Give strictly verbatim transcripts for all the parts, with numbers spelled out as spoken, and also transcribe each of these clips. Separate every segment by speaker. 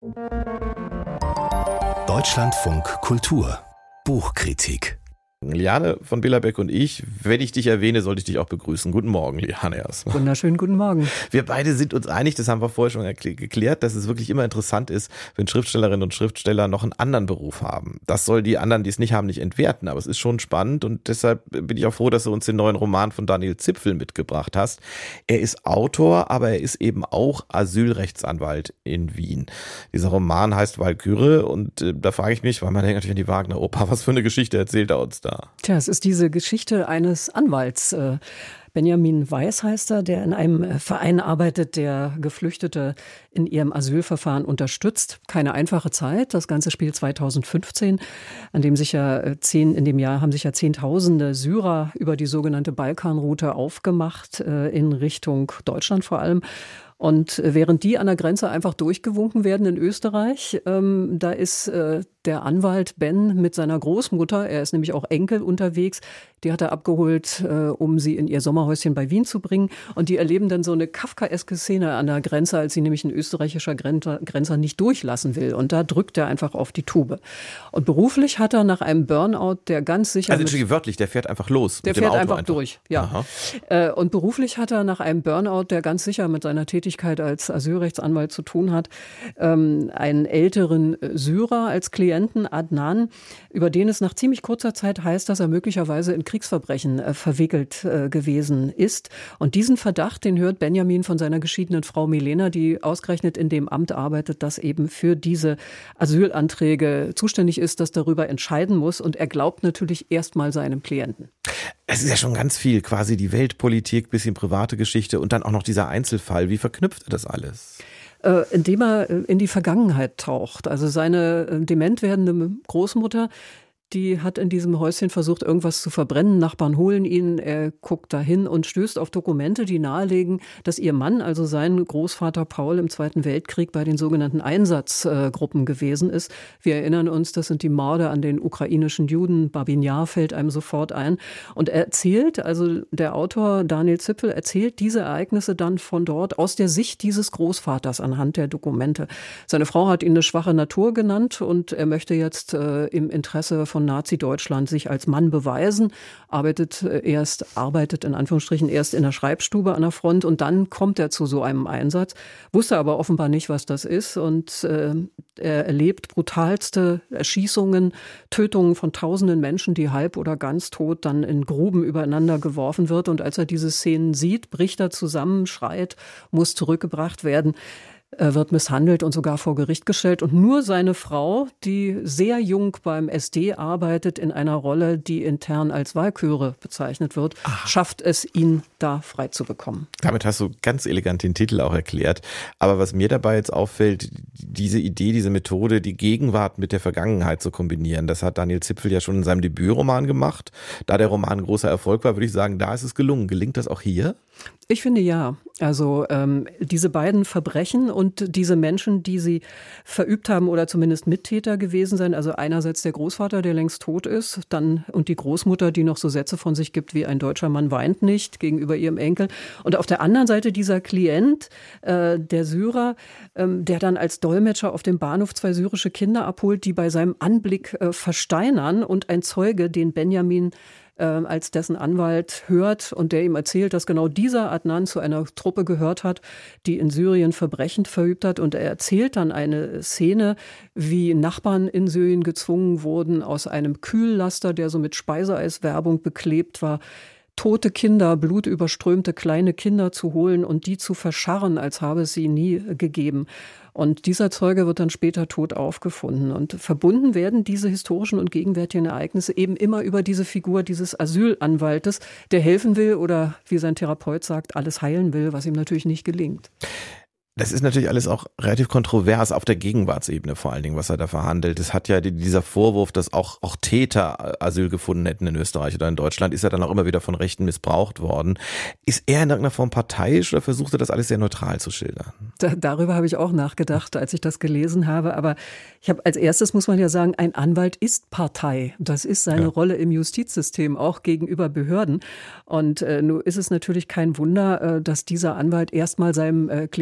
Speaker 1: Deutschlandfunk Kultur Buchkritik.
Speaker 2: Liane von Billerbeck und ich, wenn ich dich erwähne, sollte ich dich auch begrüßen. Guten Morgen, Liane erstmal.
Speaker 3: Wunderschönen guten Morgen.
Speaker 2: Wir beide sind uns einig, das haben wir vorher schon geklärt, dass es wirklich immer interessant ist, wenn Schriftstellerinnen und Schriftsteller noch einen anderen Beruf haben. Das soll die anderen, die es nicht haben, nicht entwerten, aber es ist schon spannend und deshalb bin ich auch froh, dass du uns den neuen Roman von Daniel Zipfel mitgebracht hast. Er ist Autor, aber er ist eben auch Asylrechtsanwalt in Wien. Dieser Roman heißt Walküre und äh, da frage ich mich, weil man denkt natürlich an die Wagner-Oper, was für eine Geschichte erzählt er uns da?
Speaker 3: Tja, es ist diese Geschichte eines Anwalts. Benjamin Weiß heißt er, der in einem Verein arbeitet, der Geflüchtete in ihrem Asylverfahren unterstützt. Keine einfache Zeit. Das Ganze spielt zweitausendfünfzehn, an dem sich ja zehn, in dem Jahr haben sich ja Zehntausende Syrer über die sogenannte Balkanroute aufgemacht, in Richtung Deutschland vor allem. Und während die an der Grenze einfach durchgewunken werden in Österreich, ähm, da ist äh, der Anwalt Ben mit seiner Großmutter, er ist nämlich auch Enkel unterwegs, die hat er abgeholt, äh, um sie in ihr Sommerhäuschen bei Wien zu bringen. Und die erleben dann so eine kafkaeske Szene an der Grenze, als sie nämlich ein österreichischer Grenzer, Grenzer nicht durchlassen will. Und da drückt er einfach auf die Tube. Und beruflich hat er nach einem Burnout, der ganz sicher...
Speaker 2: Also entschuldige, wörtlich, der fährt einfach los.
Speaker 3: Der
Speaker 2: mit dem
Speaker 3: fährt
Speaker 2: Auto
Speaker 3: einfach,
Speaker 2: einfach
Speaker 3: durch, ja. Äh, und beruflich hat er nach einem Burnout, der ganz sicher mit seiner Tätigkeit als Asylrechtsanwalt zu tun hat, ähm, einen älteren Syrer als Klienten, Adnan, über den es nach ziemlich kurzer Zeit heißt, dass er möglicherweise in Kriegsverbrechen äh, verwickelt äh, gewesen ist. Und diesen Verdacht, den hört Benjamin von seiner geschiedenen Frau Milena, die ausgerechnet in dem Amt arbeitet, das eben für diese Asylanträge zuständig ist, das darüber entscheiden muss. Und er glaubt natürlich erstmal seinem Klienten.
Speaker 2: Es ist ja schon ganz viel, quasi die Weltpolitik, bisschen private Geschichte und dann auch noch dieser Einzelfall. Wie verknüpft er das alles?
Speaker 3: Äh, indem er in die Vergangenheit taucht. Also seine äh, dement werdende Großmutter, die hat in diesem Häuschen versucht, irgendwas zu verbrennen. Nachbarn holen ihn, er guckt dahin und stößt auf Dokumente, die nahelegen, dass ihr Mann, also sein Großvater Paul, im Zweiten Weltkrieg bei den sogenannten Einsatzgruppen gewesen ist. Wir erinnern uns, das sind die Morde an den ukrainischen Juden. Babin Jar fällt einem sofort ein. Und er erzählt, also der Autor Daniel Zipfel erzählt diese Ereignisse dann von dort aus der Sicht dieses Großvaters anhand der Dokumente. Seine Frau hat ihn eine schwache Natur genannt und er möchte jetzt äh, im Interesse von Nazi-Deutschland sich als Mann beweisen, arbeitet erst, arbeitet in Anführungsstrichen erst in der Schreibstube an der Front und dann kommt er zu so einem Einsatz, wusste aber offenbar nicht, was das ist und äh, er erlebt brutalste Erschießungen, Tötungen von tausenden Menschen, die halb oder ganz tot dann in Gruben übereinander geworfen wird und als er diese Szenen sieht, bricht er zusammen, schreit, muss zurückgebracht werden. Er wird misshandelt und sogar vor Gericht gestellt. Und nur seine Frau, die sehr jung beim S D arbeitet, in einer Rolle, die intern als Walküre bezeichnet wird, Ach. schafft es, ihn da frei zu bekommen.
Speaker 2: Damit hast du ganz elegant den Titel auch erklärt. Aber was mir dabei jetzt auffällt, diese Idee, diese Methode, die Gegenwart mit der Vergangenheit zu kombinieren, das hat Daniel Zipfel ja schon in seinem Debütroman gemacht. Da der Roman ein großer Erfolg war, würde ich sagen, da ist es gelungen. Gelingt das auch hier?
Speaker 3: Ich finde ja. Also ähm, diese beiden Verbrechen und diese Menschen, die sie verübt haben oder zumindest Mittäter gewesen sein, also einerseits der Großvater, der längst tot ist, dann und die Großmutter, die noch so Sätze von sich gibt wie ein deutscher Mann weint nicht gegenüber ihrem Enkel. Und auf der anderen Seite dieser Klient, äh, der Syrer, ähm, der dann als Dolmetscher auf dem Bahnhof zwei syrische Kinder abholt, die bei seinem Anblick äh, versteinern und ein Zeuge, den Benjamin als dessen Anwalt hört und der ihm erzählt, dass genau dieser Adnan zu einer Truppe gehört hat, die in Syrien Verbrechen verübt hat. Und er erzählt dann eine Szene, wie Nachbarn in Syrien gezwungen wurden, aus einem Kühllaster, der so mit Speiseeiswerbung beklebt war, tote Kinder, blutüberströmte kleine Kinder zu holen und die zu verscharren, als habe es sie nie gegeben. Und dieser Zeuge wird dann später tot aufgefunden. Und verbunden werden diese historischen und gegenwärtigen Ereignisse eben immer über diese Figur dieses Asylanwaltes, der helfen will oder, wie sein Therapeut sagt, alles heilen will, was ihm natürlich nicht gelingt.
Speaker 2: Das ist natürlich alles auch relativ kontrovers auf der Gegenwartsebene vor allen Dingen, was er da verhandelt. Es hat ja dieser Vorwurf, dass auch, auch Täter Asyl gefunden hätten in Österreich oder in Deutschland, ist ja dann auch immer wieder von Rechten missbraucht worden. Ist er in irgendeiner Form parteiisch oder versucht er das alles sehr neutral zu schildern?
Speaker 3: Da, darüber habe ich auch nachgedacht, als ich das gelesen habe. Aber ich habe als erstes, muss man ja sagen, ein Anwalt ist Partei. Das ist seine ja. Rolle im Justizsystem, auch gegenüber Behörden. Und äh, nun ist es natürlich kein Wunder, äh, dass dieser Anwalt erstmal seinem äh, Klienten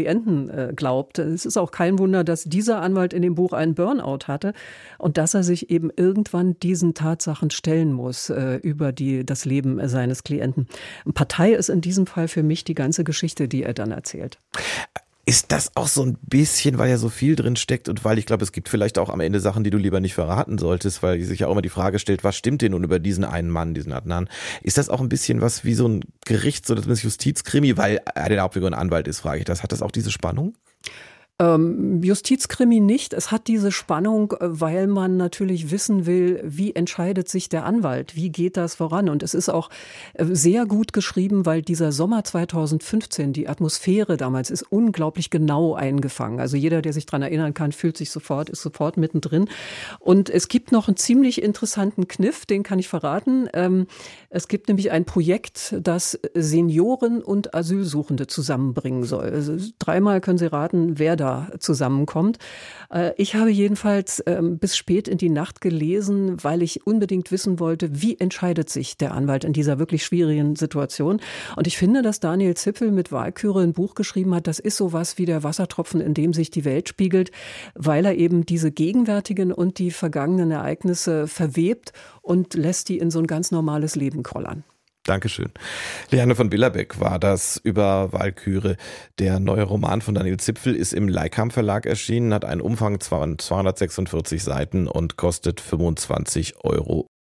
Speaker 3: Retten äh, glaubt. Es ist auch kein Wunder, dass dieser Anwalt in dem Buch einen Burnout hatte und dass er sich eben irgendwann diesen Tatsachen stellen muss äh, über die, das Leben seines Klienten. Partei ist in diesem Fall für mich die ganze Geschichte, die er dann erzählt.
Speaker 2: Ist das auch so ein bisschen, weil ja so viel drin steckt und weil ich glaube, es gibt vielleicht auch am Ende Sachen, die du lieber nicht verraten solltest, weil sich ja auch immer die Frage stellt, was stimmt denn nun über diesen einen Mann, diesen Adnan? Ist das auch ein bisschen was wie so ein Gerichts- oder zumindest Justizkrimi, weil er der Hauptfigur ein Anwalt ist, frage ich das. Hat das auch diese Spannung?
Speaker 3: Ähm, Justizkrimi nicht. Es hat diese Spannung, weil man natürlich wissen will, wie entscheidet sich der Anwalt? Wie geht das voran? Und es ist auch sehr gut geschrieben, weil dieser Sommer zweitausendfünfzehn, die Atmosphäre damals ist unglaublich genau eingefangen. Also jeder, der sich daran erinnern kann, fühlt sich sofort, ist sofort mittendrin. Und es gibt noch einen ziemlich interessanten Kniff, den kann ich verraten. Ähm, es gibt nämlich ein Projekt, das Senioren und Asylsuchende zusammenbringen soll. Also dreimal können Sie raten, wer da zusammenkommt. Ich habe jedenfalls bis spät in die Nacht gelesen, weil ich unbedingt wissen wollte, wie entscheidet sich der Anwalt in dieser wirklich schwierigen Situation. Und ich finde, dass Daniel Zippel mit Walküre ein Buch geschrieben hat, das ist sowas wie der Wassertropfen, in dem sich die Welt spiegelt, weil er eben diese gegenwärtigen und die vergangenen Ereignisse verwebt und lässt die in so ein ganz normales Leben kollern.
Speaker 2: Dankeschön. Liane von Billerbeck war das über Walküre. Der neue Roman von Daniel Zipfel ist im Leikam Verlag erschienen, hat einen Umfang von zweihundertsechsundvierzig Seiten und kostet fünfundzwanzig Euro